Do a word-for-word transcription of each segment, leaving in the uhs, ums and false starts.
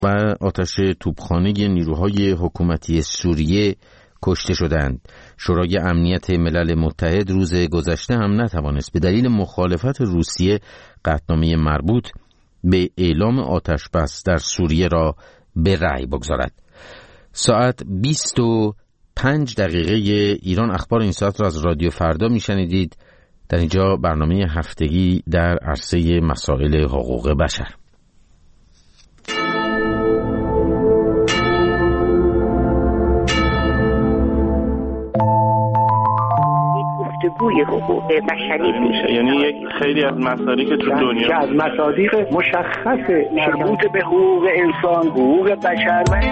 و آتش توپخانه نیروهای حکومتی سوریه کشته شدند. شورای امنیت ملل متحد روز گذشته هم نتوانست به دلیل مخالفت روسیه قطعنامه مربوط به اعلام آتش بس در سوریه را به رأی بگذارد. ساعت بیست و پنج دقیقه ایران اخبار این ساعت را از رادیو فردا میشنیدید. در اینجا برنامه هفتگی در عرصه مسائل حقوق بشر. گفتگوی حقوق بشری میشه، یعنی یک خیلی از مصادیق که تو دنیا که از مصادیق مشخص مربوط به حقوق انسان، حقوق بشر و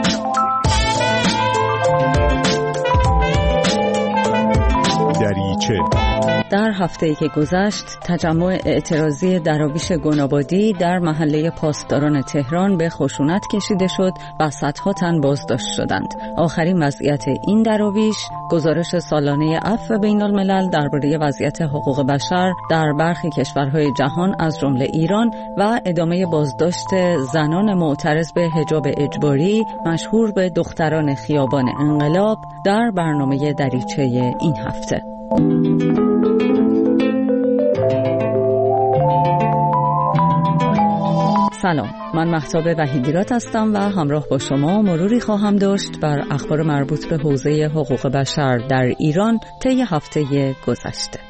دریچه. در هفته‌ای که گذشت تجمع اعتراضی دراویش گنابادی در محله پاسداران تهران به خشونت کشیده شد و صدها تن بازداشت شدند. آخرین وضعیت این دراویش، گزارش سالانه عفو بین الملل درباره وضعیت حقوق بشر در برخی کشورهای جهان از جمله ایران و ادامه بازداشت زنان معترض به حجاب اجباری مشهور به دختران خیابان انقلاب در برنامه دریچه این هفته. سلام، من مهتاب وحیدیرات هستم و همراه با شما مروری خواهم داشت بر اخبار مربوط به حوزه حقوق بشر در ایران طی هفته گذشته.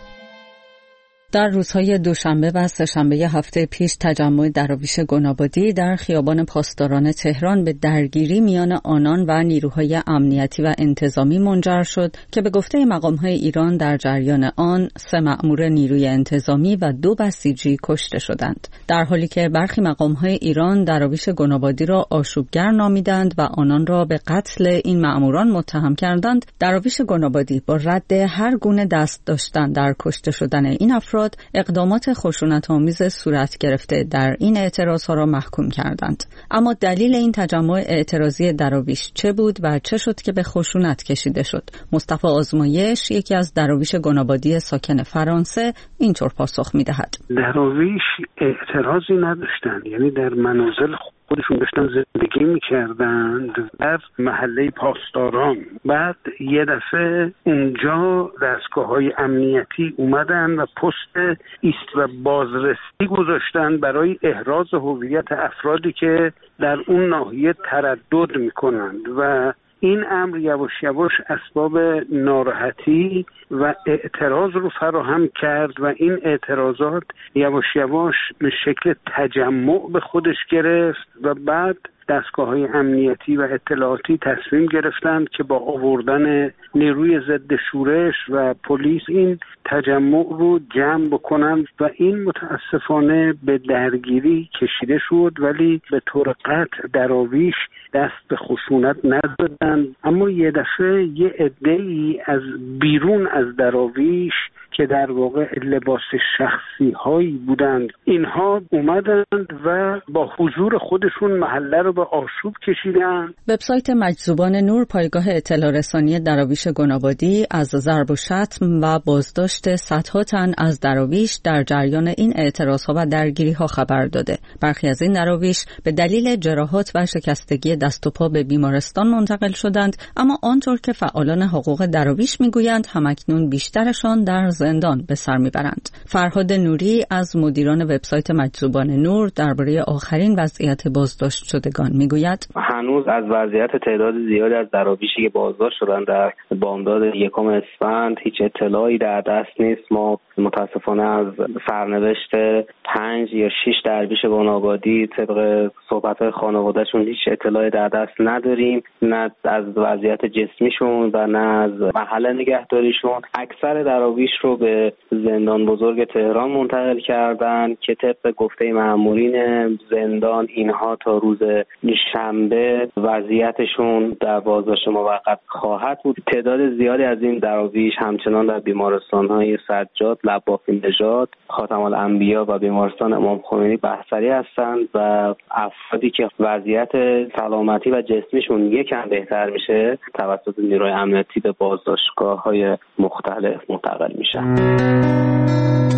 در روزهای دوشنبه و سه‌شنبه هفته پیش تجمع دراویش گنابادی در خیابان پاسداران تهران به درگیری میان آنان و نیروهای امنیتی و انتظامی منجر شد که به گفته مقام‌های ایران در جریان آن سه مأمور نیروی انتظامی و دو بسیجی کشته شدند، در حالی که برخی مقام‌های ایران دراویش گنابادی را آشوبگر نامیدند و آنان را به قتل این مأموران متهم کردند. دراویش گنابادی با رد هر گونه دست داشتن در کشته شدن این افراد اقدامات خشونت‌آمیز صورت گرفته در این اعتراضها را محکوم کردند. اما دلیل این تجمع اعتراضی دراویش چه بود و چه شد که به خشونت کشیده شد؟ مصطفی آزمایش، یکی از دراویش گنابادی ساکن فرانسه، اینطور پاسخ می‌دهد. دراویش اعتراضی نداشتند، یعنی در منازل خودشون داشتن زندگی میکردند در محله پاسداران. بعد یه دفعه اونجا دستگاه‌های امنیتی اومدن و پست ایست و بازرسی گذاشتن برای احراز هویت افرادی که در اون ناحیه تردد میکنند و این امر یواش یواش اسباب ناراحتی و اعتراض رو فراهم کرد و این اعتراضات یواش یواش به شکل تجمع به خودش گرفت و بعد دستگاه‌های امنیتی و اطلاعاتی تصمیم گرفتند که با آوردن نیروی ضد شورش و پلیس این تجمع رو جمع بکنند و این متاسفانه به درگیری کشیده شد، ولی به طور قطع دراویش دست به خشونت نزدند. اما یه دفعه یه عده‌ای از بیرون از دراویش که در واقع لباس شخصی هایی بودند، اینها اومدند و با حضور خودشون محله رو به آشوب کشیدند. وبسایت مجذوبان نور، پایگاه اطلاع رسانی دراویش گنابادی، از ضرب و شتم و بازداشت صدها تن از دراویش در جریان این اعتراضها و درگیری‌ها خبر داده. برخی از این دراویش به دلیل جراحات و شکستگی دست و پا به بیمارستان منتقل شدند، اما آنطور که فعالان حقوق دراویش میگویند همکنون بیشترشان در زندان به سر میبرند. فرهاد نوری از مدیران وبسایت مجذوبان نور درباره آخرین وضعیت بازداشت شدگان میگوید: هنوز از وضعیت تعداد زیادی از دراویشی که بازداشت شدن در بامداد یکم اسفند هیچ اطلاعی در دست نیست. ما متاسفانه از سرنوشت پنج یا شش درویش گنابادی طبق صحبت‌های خانواده‌شون هیچ اطلاعی در دست نداریم، نه از وضعیت جسمیشون و نه از محل نگهداریشون. اکثر دراویش رو به زندان بزرگ تهران منتقل کردن که طبق گفته مأمورین زندان اینها تا روز شنبه وضعیتشون در بازداشت موقت خواهد بود. تعداد زیادی از این دراویش همچنان در بیمارستان‌های سجاد، لبافی نژاد، خاتم الانبیا و بیمارستان امام خمینی بستری هستند و افرادی که وضعیت سلامتی و جسمیشون یکم بهتر میشه توسط نیروی امنیتی به بازداشتگاه‌های مختلف منتقل میشن.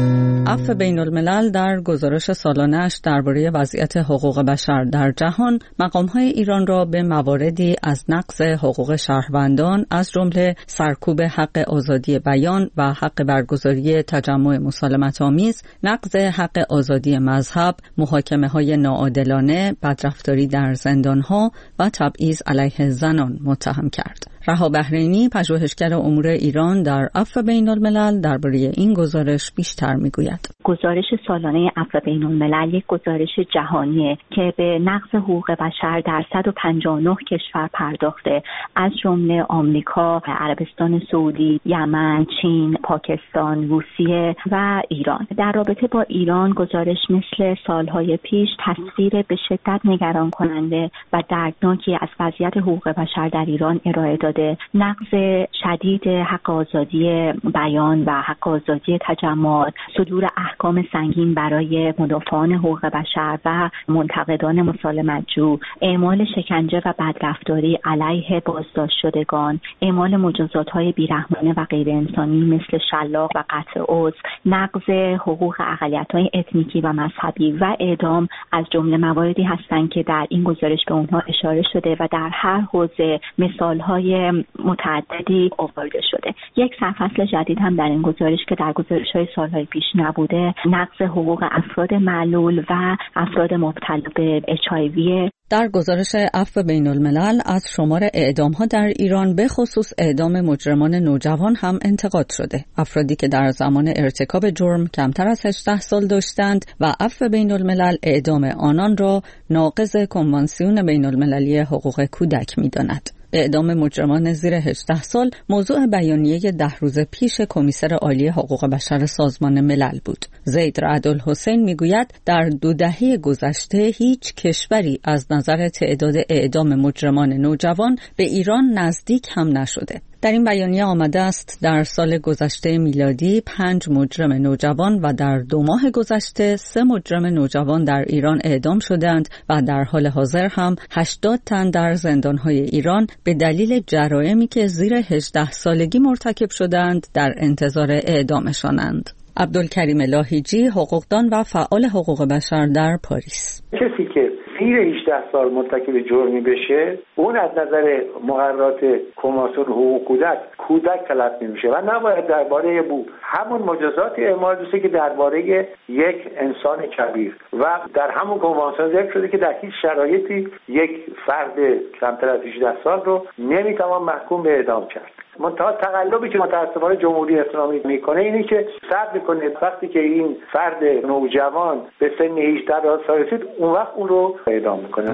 عفو بین الملل در گزارش سالانه‌اش درباره وضعیت حقوق بشر در جهان مقام‌های ایران را به مواردی از نقض حقوق شهروندان از جمله سرکوب حق آزادی بیان و حق برگزاری تجمع مسالمت‌آمیز، نقض حق آزادی مذهب، محاکمه‌های ناعادلانه، بدرفتاری در زندان‌ها و تبعیض علیه زنان متهم کرد. رها بحرینی، پژوهشگر امور ایران در عفو بین الملل، درباره این گزارش بیشتر میگوید. گزارش سالانه عفو بین الملل یک گزارش جهانیه که به نقض حقوق بشر در صد و پنجاه و نه کشور پرداخته، از جمله آمریکا، عربستان سعودی، یمن، چین، پاکستان، روسیه و ایران. در رابطه با ایران گزارش مثل سالهای پیش تصویر به شدت نگران کننده و دردناکی از وضعیت حقوق بشر در ایران ارائه داده. نقض شدید حق آزادی بیان و حق آزادی تجمع، صدور احکام سنگین برای مدافعان حقوق بشر و منتقدان مسالمت‌جو، اعمال شکنجه و بدرفتاری علیه بازداشت شدگان، اعمال مجازات‌های بیرحمانه و غیر انسانی مثل شلاق و قطع عضو، نقض حقوق اقلیت‌های اتنیکی و مذهبی و اعدام از جمله مواردی هستند که در این گزارش به اونها اشاره شده و در هر حوزه مثال‌های متعددی آورده شده. یک سرفصل جدید هم در این گزارش که در گزارش‌های سال‌های پیش نبوده، نقض حقوق افراد معلول و افراد مبتلا به اچ آی وی. در گزارش عفو بین الملل از شمار اعدام‌ها در ایران به خصوص اعدام مجرمان نوجوان هم انتقاد شده. افرادی که در زمان ارتکاب جرم کمتر از هجده سال داشتند و عفو بین الملل اعدام آنان را ناقض کنوانسیون بین المللی حقوق کودک می‌داند. اعدام مجرمان زیر هجده سال موضوع بیانیه ده روز پیش کمیسر عالی حقوق بشر سازمان ملل بود. زید رعدالحسین میگوید در دو دهه گذشته هیچ کشوری از نظر تعداد اعدام مجرمان نوجوان به ایران نزدیک هم نشده. در این بیانیه آمده است در سال گذشته میلادی پنج مجرم نوجوان و در دو ماه گذشته سه مجرم نوجوان در ایران اعدام شدند و در حال حاضر هم هشتاد تن در زندانهای ایران به دلیل جرائمی که زیر هجده سالگی مرتکب شدند در انتظار اعدامشانند. عبدالکریم لاهیجی، حقوقدان و فعال حقوق بشر در پاریس: کسی که زیر هجده سال مرتکب جرمی بشه، اون از نظر مقررات کنوانسیون حقوق کودک کودک تلقی میشه و نباید درباره بو همون مجازات اعمال بشه که درباره یک انسان کبیر و در همون کنوانسیون ذکر شده که در هیچ شرایطی یک فرد کمتر از هجده سال رو نمیتوان محکوم به اعدام کرد. منتها تقلبی که متاسفانه جمهوری اسلامی میکنه اینه که صبر کنه وقتی که این فرد نوجوان به سن هجده سال رسید اون وقت اون رو اعدام میکنه.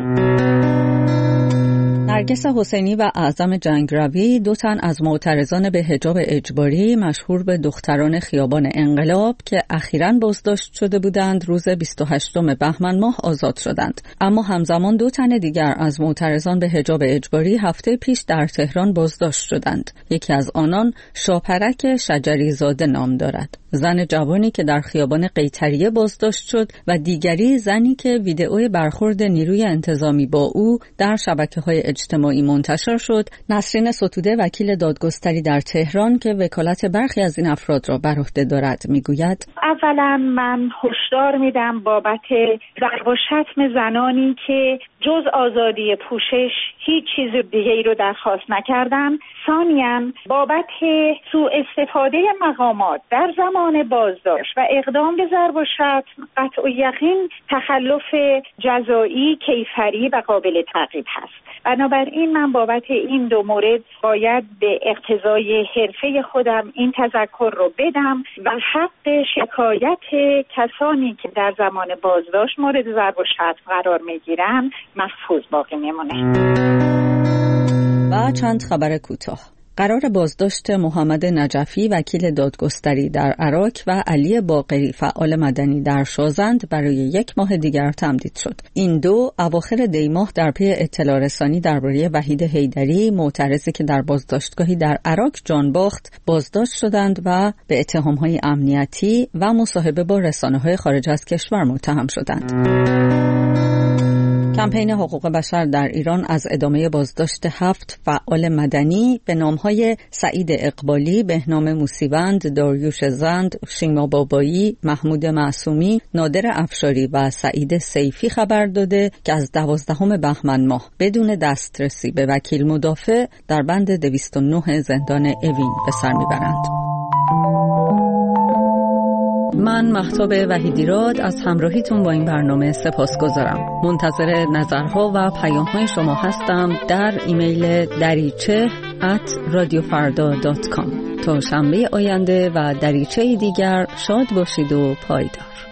نرگس حسینی و اعظم جنگروی، دو تن از معترضان به حجاب اجباری مشهور به دختران خیابان انقلاب که اخیراً بازداشت شده بودند، روز بیست و هشتم بهمن ماه آزاد شدند. اما همزمان دو تن دیگر از معترضان به حجاب اجباری هفته پیش در تهران بازداشت شدند. یکی از آنان شاپرک شجری زاده نام دارد، زن جوانی که در خیابان قیطریه بازداشت شد، و دیگری زنی که ویدئوی برخورد نیروی انتظامی با او در شبکه‌های اجتماعی منتشر شد. نسرین ستوده، وکیل دادگستری در تهران که وکالت برخی از این افراد را بر عهده دارد، میگوید: اولا من هشدار میدم بابت ضرب و شتم زنانی که جز آزادی پوشش هیچ چیز دیگه‌ای رو درخواست نکردن. ثانیاً بابت سوء استفاده مقامات در زمان بازداشت و اقدام به ضرب و شتم قطع و یقین تخلف جزایی کیفری و قابل تعقیب هست. بنابراین من بابت این دو مورد باید به اقتضای حرفه خودم این تذکر رو بدم و حق شکایت کسانی که در زمان بازداشت مورد ضرب و شتم قرار میگیرن محفوظ باقی میمونه. و چند خبر کوتاه. قرار بازداشت محمد نجفی، وکیل دادگستری در عراق، و علی باقری، فعال مدنی در شازند، برای یک ماه دیگر تمدید شد. این دو اواخر دی ماه در پی اطلاع رسانی درباره وحید حیدری، معترضی که در بازداشتگاهی در عراق جان باخت، بازداشت شدند و به اتهام‌های امنیتی و مصاحبه با رسانه‌های خارج از کشور متهم شدند. کمپین حقوق بشر در ایران از ادامه بازداشت هفت فعال مدنی به نامهای سعید اقبالی، بهنام موسیوند، داریوش زند، شیما بابایی، محمود معصومی، نادر افشاری و سعید سیفی خبر داده که از دوازدهم بهمن ماه بدون دسترسی به وکیل مدافع در بند دویست و نه زندان اوین به سر میبرند. من مهتاب وحیدیراد از همراهیتون با این برنامه سپاسگزارم. منتظر نظرها و پیام‌های شما هستم در ایمیل دریچه ات رادیو فردا دات کام. تا شنبه آینده و دریچه دیگر شاد باشید و پایدار.